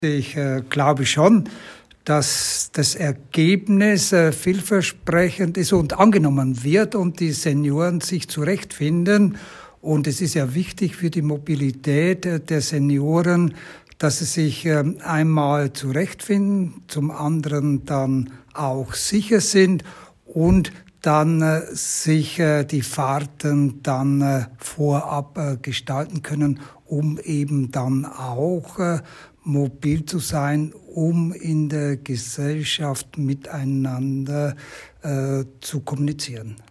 Ich glaube schon, dass das Ergebnis vielversprechend ist und angenommen wird und die Senioren sich zurechtfinden. Und es ist ja wichtig für die Mobilität der Senioren, dass sie sich einmal zurechtfinden, zum anderen dann auch sicher sind und dann sich die Fahrten dann vorab gestalten können, um eben dann auch mobil zu sein, um in der Gesellschaft miteinander zu kommunizieren.